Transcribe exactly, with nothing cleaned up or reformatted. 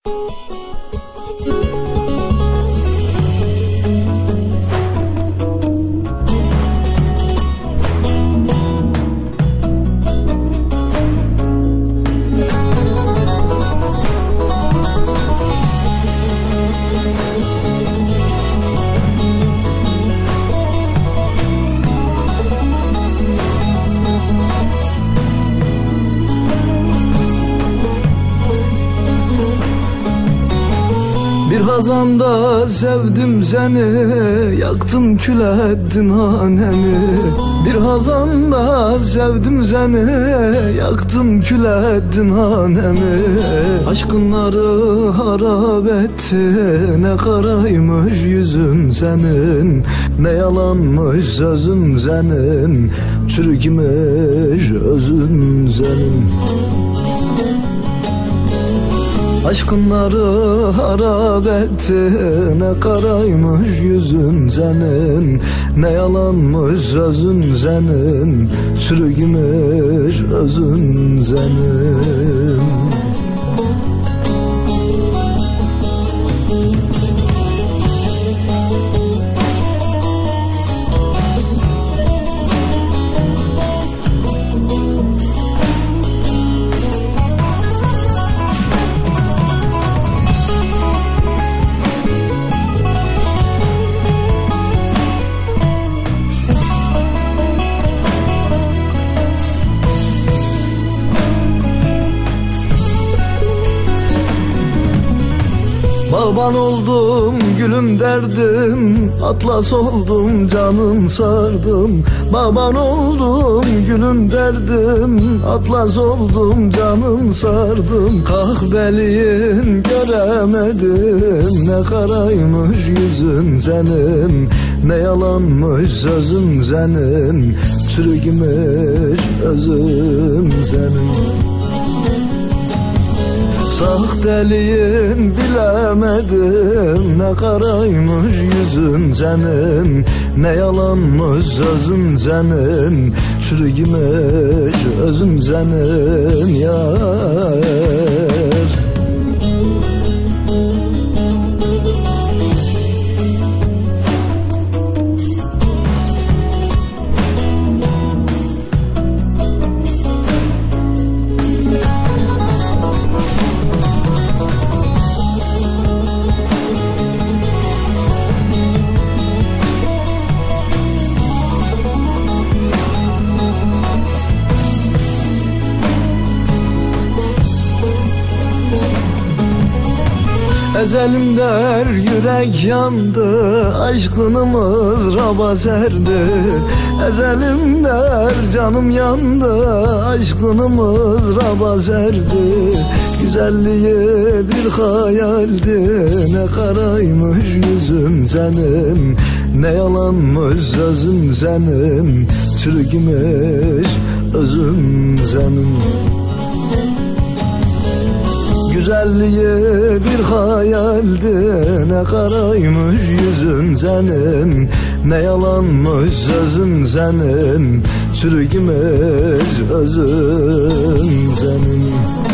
Bir hazanda sevdim seni, yaktın kül ettin hanemi. Bir hazanda sevdim seni, yaktın kül ettin hanemi. Aşkınları harap etti, ne karaymış yüzün senin, ne yalanmış sözün senin, çürükmüş özün senin. Aşkınları harap etti, ne karaymış yüzün senin, ne yalanmış sözün senin, çürükmüş özün senin. Bağban oldum gülüm derdim, atlas oldum canın sardım. Bağban oldum gülüm derdim, atlas oldum canın sardım. Kahveliyim göremedim, ne karaymış yüzün senin, ne yalanmış sözün senin, çürükmüş özün senin. Sahteliyim bilemedim, ne karaymış yüzün senin, ne yalanmış sözün senin, çürükmüş özün senin yar. Ezelim der yürek yandı, aşkınımız raba serdi. Ezelim der canım yandı, aşkınımız raba serdi. Güzelliği bir hayaldi, ne karaymış yüzün senin, ne yalanmış sözün senin, çürükmüş özün senin. Güzelliği bir hayaldi, ne karaymış yüzün senin, ne yalanmış sözün senin, çürükmüş özün senin.